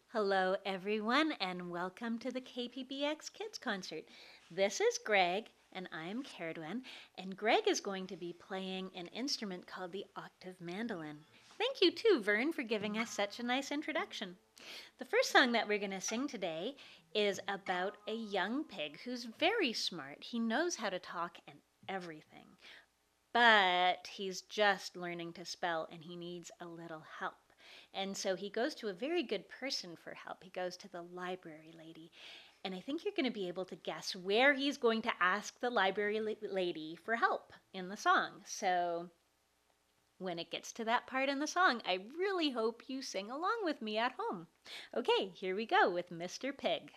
Hello, everyone, and welcome to the KPBX Kids Concert. This is Greg, and I'm Caradwen, and Greg is going to be playing an instrument called the octave mandolin. Thank you, too, Vern, for giving us such a nice introduction. The first song that we're going to sing today is about a young pig who's very smart. He knows how to talk and everything, but he's just learning to spell and he needs a little help. And so he goes to a very good person for help. He goes to the library lady. And I think you're going to be able to guess where he's going to ask the library lady for help in the song. So when it gets to that part in the song, I really hope you sing along with me at home. Okay, here we go with Mr. Pig.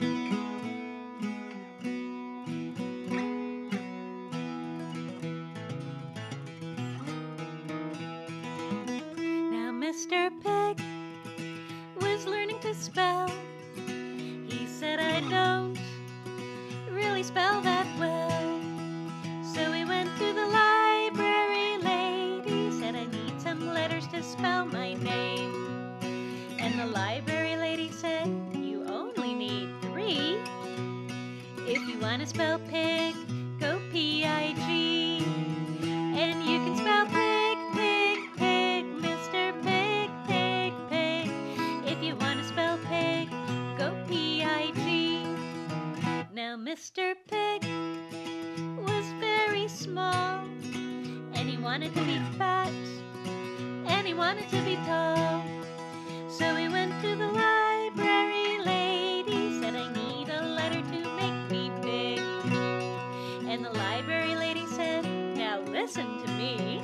Now Mr. Pig was learning to spell. He said, I don't really spell that well. So he went to the library lady, said, I need some letters to spell my name. And the library lady said, you only need 3. If you want to spell pig, go P-I-G. And you can spell pig, pig, pig, Mr. Pig, pig, pig. If you want to spell pig, go P-I-G. Now Mr. Pig was very small, and he wanted to be fat, and he wanted to be tall. So he went to the library lady, said, I need a letter to make me big. And the library lady said, now listen to me.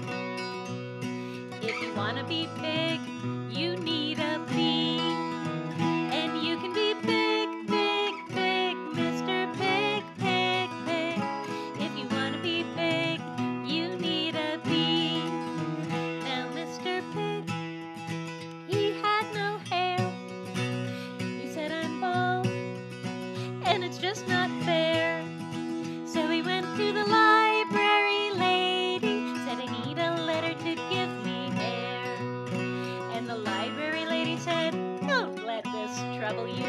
If you want to be big, you need a B. And you can be big, big, big, Mr. Pig, pig, pig. If you want to be big, you need a B. Now Mr. Pig, he had no hair. He said, I'm bald, and it's just not fair. So he went to the library lady, said, I need a letter to give me hair. And the library lady said, don't let this trouble you.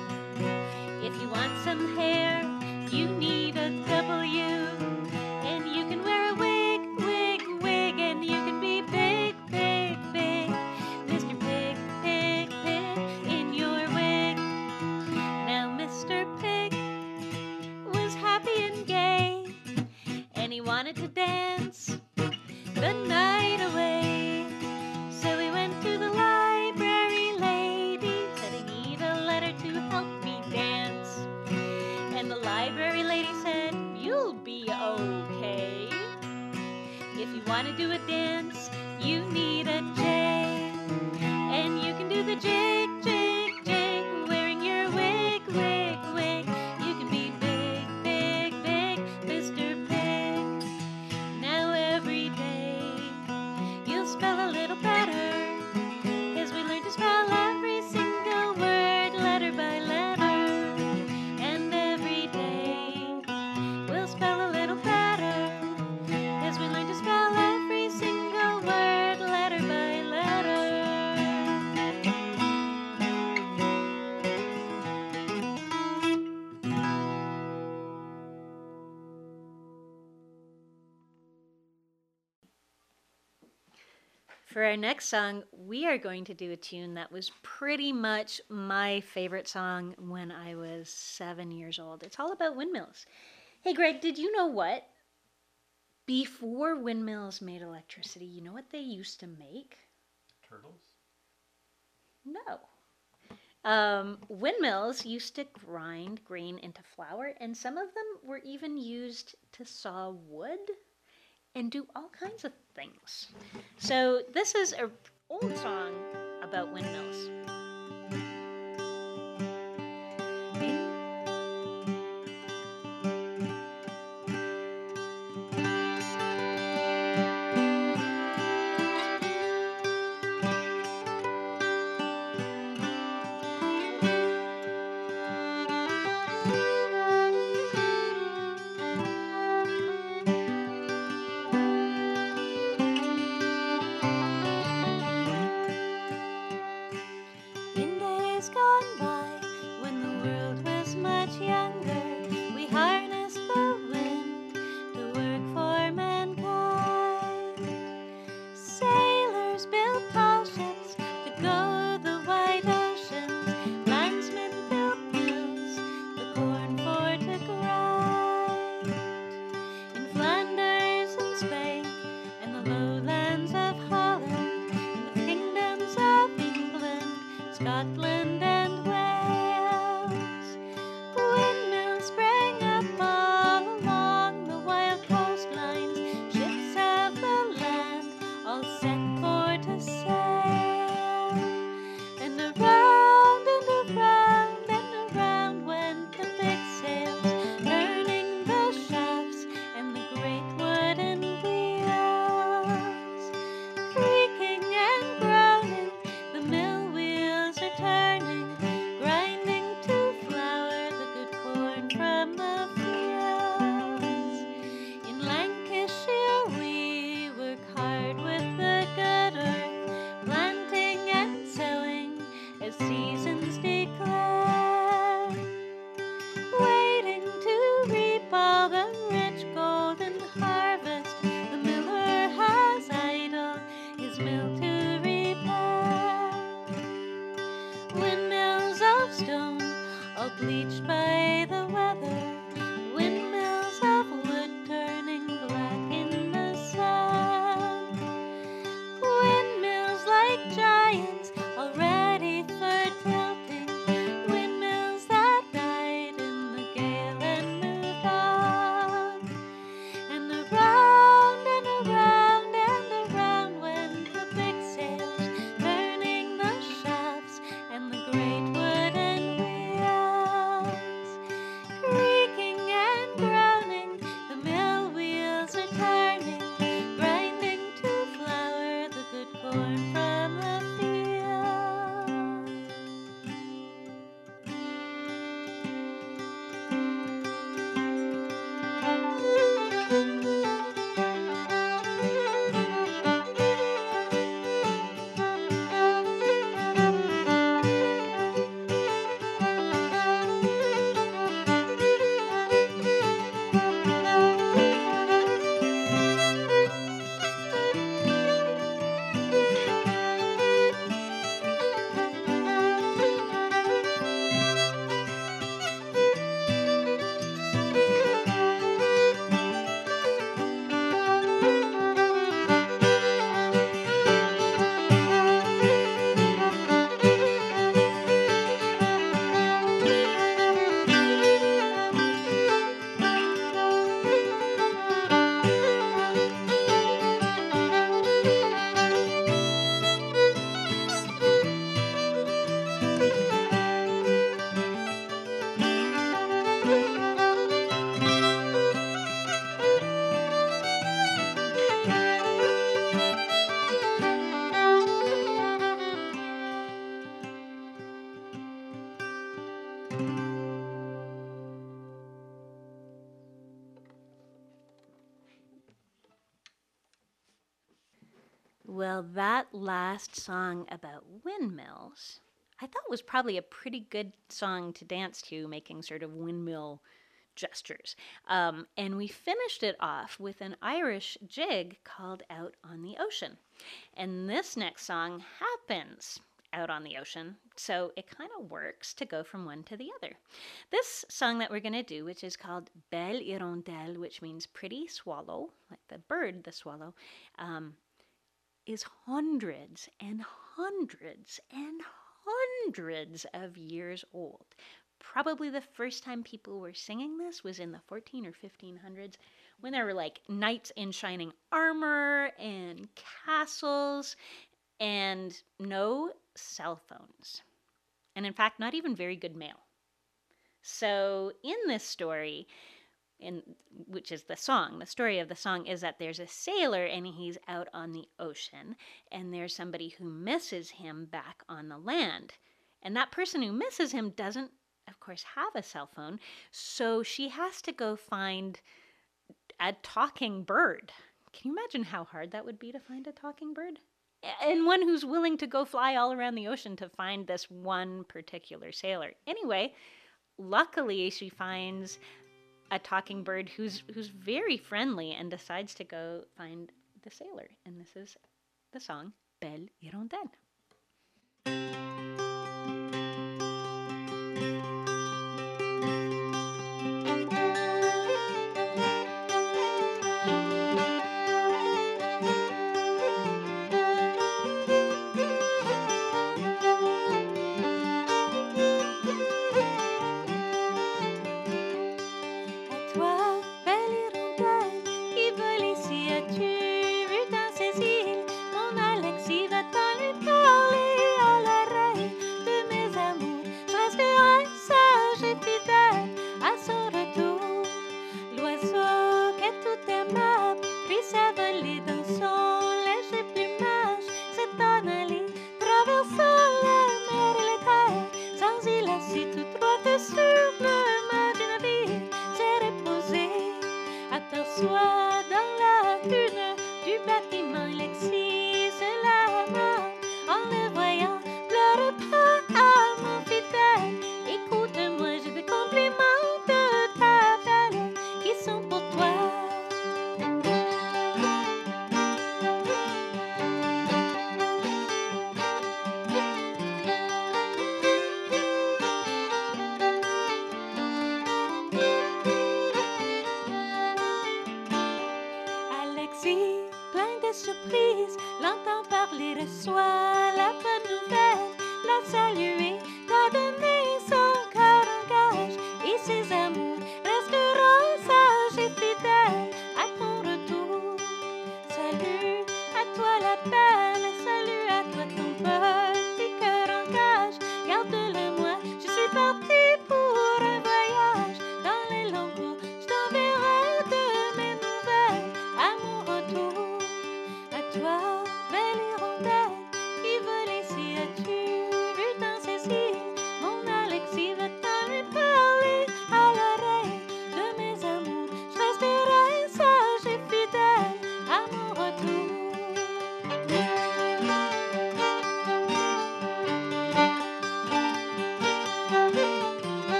If you want some hair, you need a W. And you can wear a wig, wig, wig, and you can be big, big, big, Mr. Pig, pig, pig, in your wig. Now Mr. Pig was happy and gay, and he wanted to dance the night away. So he went to the library lady, said, I need a letter to help me dance. And the library lady said, you'll be okay. If you want to do a dance, you need a J. And you can do the jig, jig, jig, wearing your wig, wig, wig. You can be big, big, big, Mr. Pig. Now every day you'll spell a little better, 'cause we learn to spell every single word, letter by letter. And every day we'll spell a little better, 'cause we learn to spell every single word, letter by letter. For our next song, we are going to do a tune that was pretty much my favorite song when I was 7 years old. It's all about windmills. Hey, Greg, did you know what? Before windmills made electricity, you know what they used to make? Turtles? No. Windmills used to grind grain into flour, and some of them were even used to saw wood and do all kinds of things. So this is an old song about windmills. Scotland and Wales. Windmills sprang up all along the wild coastlines. Ships of the land all set for to sail. And around and around and around went the big sails, turning the shafts and the great wooden wheels. Creaking and groaning, the mill wheels are turning, grinding to flour the good corn from the fields. In Lancashire we work hard with the good earth, planting and sowing as seasons declare, waiting to reap all the rich golden harvest. The miller has idle his mill to repair. Windmills of stone, all bleached by the weather, windmills of wood turning black in the sun. Windmills like giants, all ready for tilting, windmills that died in the gale and moved on. And around and around and around went the big sails, turning the shafts and the great wooden wheels. Creaking and groaning, the mill wheels are turning, grinding to flour the good corn from the field. Well, that last song about windmills, I thought was probably a pretty good song to dance to, making sort of windmill gestures. And we finished it off with an Irish jig called Out on the Ocean. And this next song happens out on the ocean, so it kind of works to go from one to the other. This song that we're going to do, which is called Belle Hirondelle, which means pretty swallow, like the bird, the swallow, is hundreds and hundreds and hundreds of years old. Probably the first time people were singing this was in the 14 or 1500s, when there were like knights in shining armor and castles and no cell phones. And in fact, not even very good mail. So in this story, which is the song, the story of the song is that there's a sailor and he's out on the ocean, and there's somebody who misses him back on the land. And that person who misses him doesn't, of course, have a cell phone, so she has to go find a talking bird. Can you imagine how hard that would be to find a talking bird? And one who's willing to go fly all around the ocean to find this one particular sailor. Anyway, luckily she finds a talking bird who's very friendly and decides to go find the sailor. And this is the song Belle Hirondelle.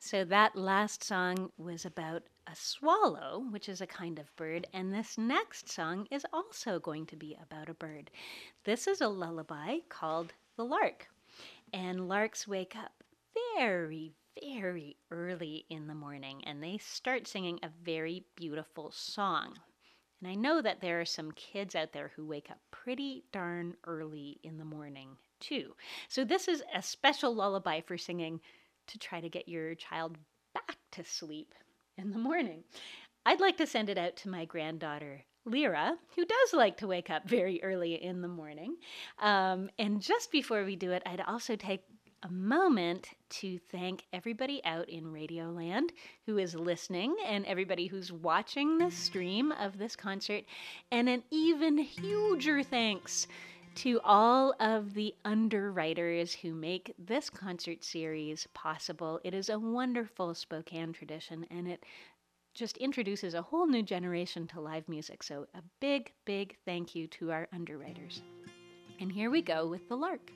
So that last song was about a swallow, which is a kind of bird, and this next song is also going to be about a bird. This is a lullaby called The Lark, and larks wake up very, very early in the morning, and they start singing a very beautiful song. And I know that there are some kids out there who wake up pretty darn early in the morning, too. So this is a special lullaby for singing to try to get your child back to sleep in the morning. I'd like to send it out to my granddaughter, Lyra, who does like to wake up very early in the morning. And just before we do it, I'd also take a moment to thank everybody out in Radioland who is listening and everybody who's watching the stream of this concert, and an even huger thanks to all of the underwriters who make this concert series possible. It is a wonderful Spokane tradition, and it just introduces a whole new generation to live music. So a big, big thank you to our underwriters. And here we go with The Lark.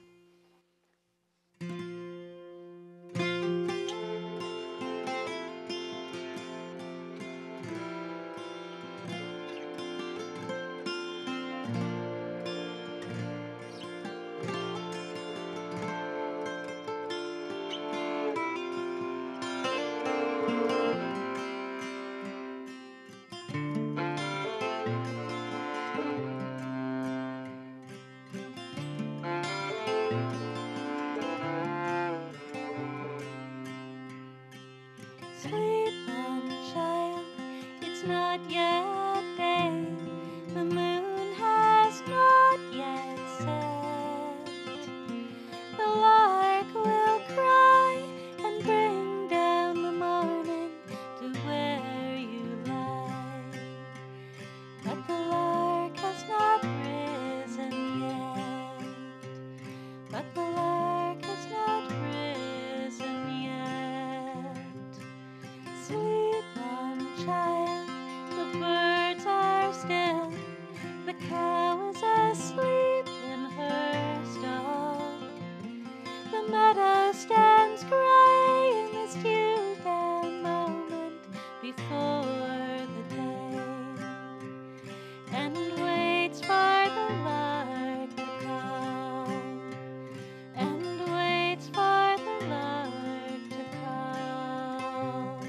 Sleep on, child, it's not yet day. The moon has not yet set. The lark will cry and bring down the morning to where you lie. But the lark has not risen yet. But the lark has not risen yet. Sleep on, child, the birds are still. The cow is asleep in her stall. The meadow stands gray in this dew-down moment before the day, and waits for the lark to call, and waits for the lark to call.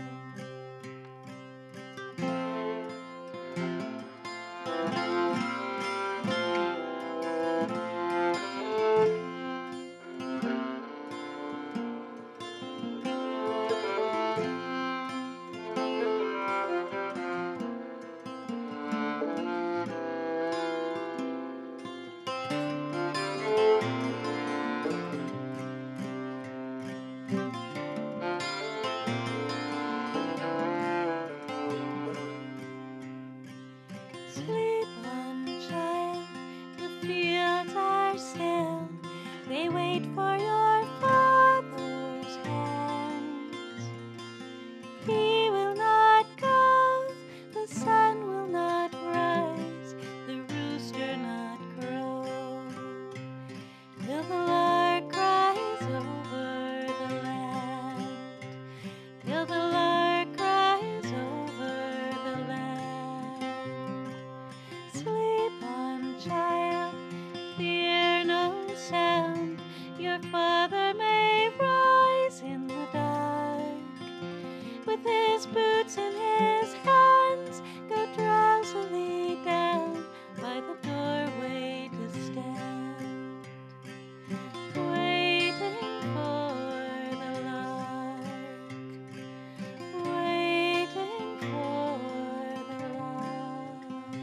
Sleep on, child, the fields are still. They wait for your father's hands. He will not go, the sun will not rise, the rooster not crow, till the lark cries over the land, till the lark cries over the land. Sleep on, child, fear no sound. Your father may rise in the dark, with his boots in his hands, go drowsily down by the doorway to stand, waiting for the lark, waiting for the lark.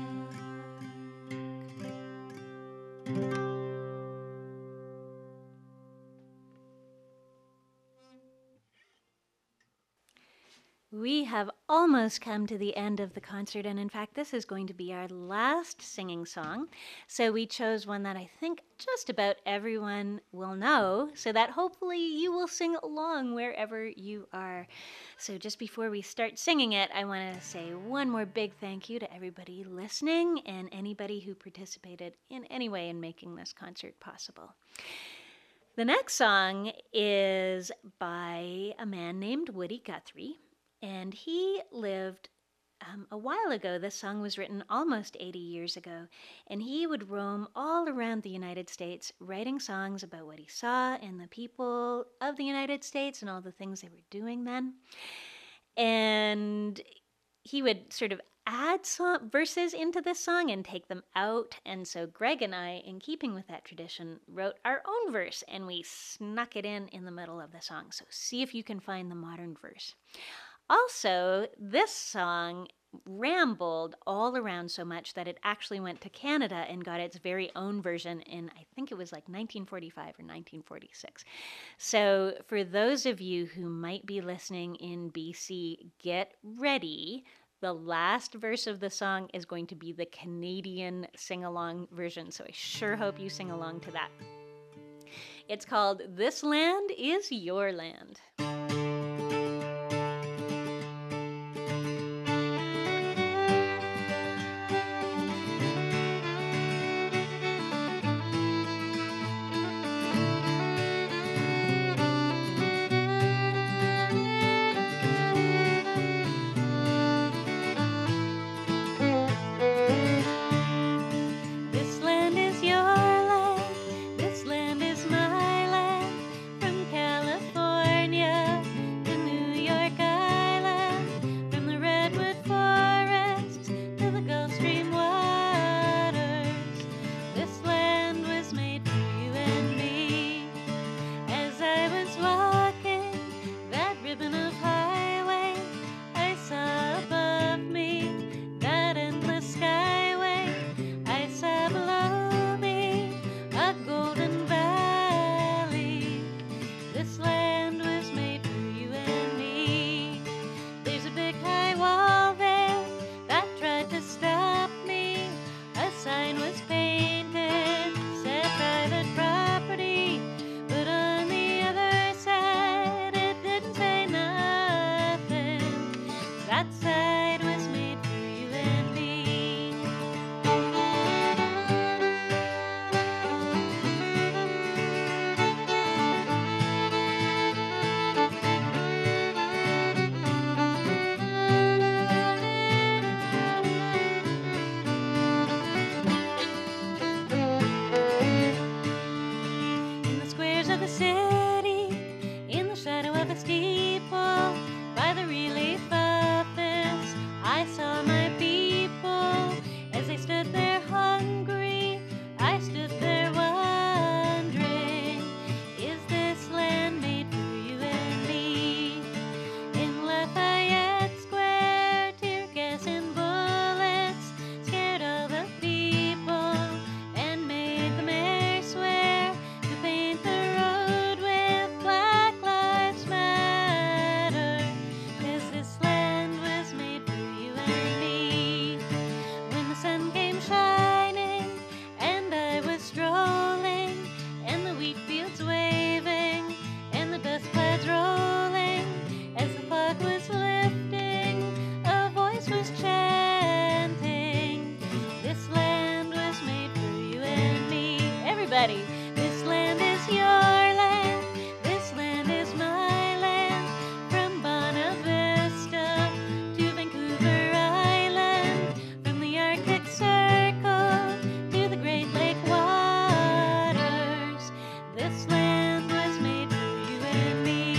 We have almost come to the end of the concert, and in fact, this is going to be our last singing song. So we chose one that I think just about everyone will know, so that hopefully you will sing along wherever you are. So just before we start singing it, I want to say one more big thank you to everybody listening and anybody who participated in any way in making this concert possible. The next song is by a man named Woody Guthrie, and he lived a while ago. This song was written almost 80 years ago, and he would roam all around the United States writing songs about what he saw and the people of the United States and all the things they were doing then. And he would sort of add verses into this song and take them out. And so Greg and I, in keeping with that tradition, wrote our own verse and we snuck it in the middle of the song. So see if you can find the modern verse. Also, this song rambled all around so much that it actually went to Canada and got its very own version in, I think it was like 1945 or 1946. So for those of you who might be listening in BC, get ready. The last verse of the song is going to be the Canadian sing-along version, so I sure hope you sing along to that. It's called This Land Is Your Land. This land is your land, this land is my land, from Bonavista to Vancouver Island, from the Arctic Circle to the Great Lake waters. This land was made for you and me.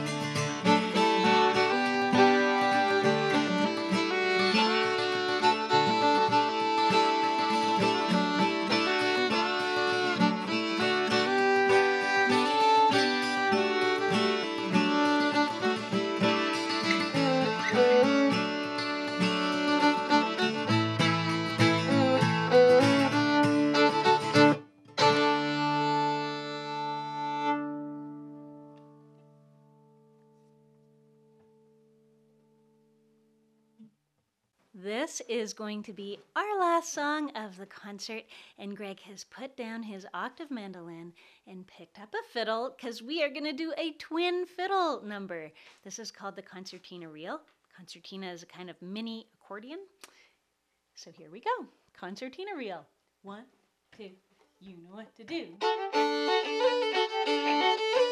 This is going to be our last song of the concert, and Greg has put down his octave mandolin and picked up a fiddle because we are going to do a twin fiddle number. This is called the concertina reel. Concertina is a kind of mini accordion. So here we go. Concertina reel. 1, 2, You know what to do.